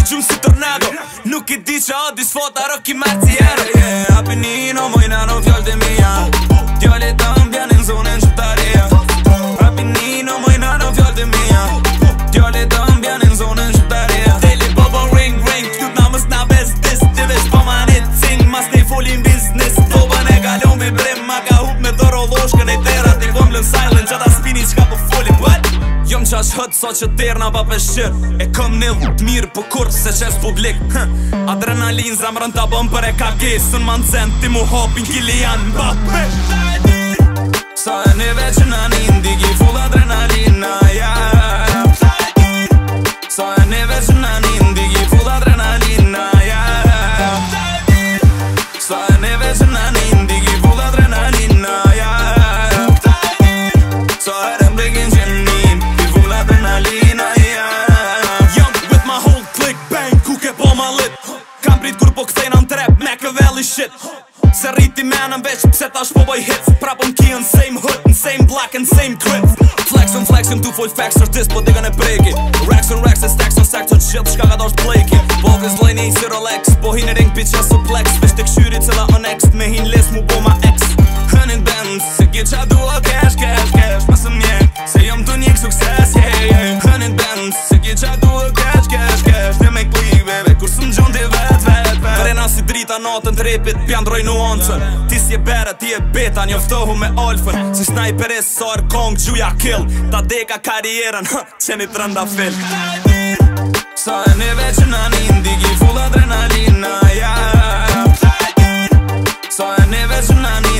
gjumë si tornado. Nuk I di që adi s'fota Rocky Marciano. Apinino, mojna në fjallë të mija. Djale ta mbjan në zonën qëtaria. Apinino, mojna në fjallë të mija. Djale ta mbjan në zonën qëtaria. Deli bobo ring ring, t'jut namës na bez dis. Ti veç po manit cing, mas ne folin business. Toba ne galon me brim, ma ka hup me doro loshkën e tera. Ti kom lën silent, qata spini qka po folin, what? Jom qash hët sa që terna pa peshqir. E kom një lut mirë po kur se qes publik. Adrenalin zamrën ta bëm për e kage. Sën man cent ti mu hopin Kylian Mbappé. Sa e neve që na ndigi full adrenalina, yeah. Sa e neve që na ndigi full adrenalina, yeah. Sa e neve që na ndigi full adrenalina, yeah. Sa e remblegin që nim I full adrenalina, yeah. Young with my whole clique, bang, ku ke po ma lit. Kam prit kur po kthejna në trap, Machiavelli shit. Se rriti menën veç pse tash po boj hits. Prapon ki në same hood, në same block, në same crib. Flexin, tu full facts artist, po digën e breki. Racks and racks, e stacks on stacks, të shit, shka ka dash bleki. Po vëz lejni si Rolex, po hin e ring bitch e suplex. Vesh të këshyri cila on X, me hin les mu bo ma X. 100 bands, se ki qa dua cash, cash, cash. Masë mjek, se jom të njek sukses, yeah, yeah. 100 bands, se ki qa dua cash, cash, cash. Dhe me kli, bebe, kur së më gjon t'i vet. Vrena si drita natën t'repit, pjandroj nuancën. Ti si e bera, ti e beta, njoftohu me alfën. Si sniper e sar, kong, gjuja kill. Ta deka karierën, qeni të rënda fill. Sa e neve që na ndigi full adrenalina, yeah. Sa e neve që na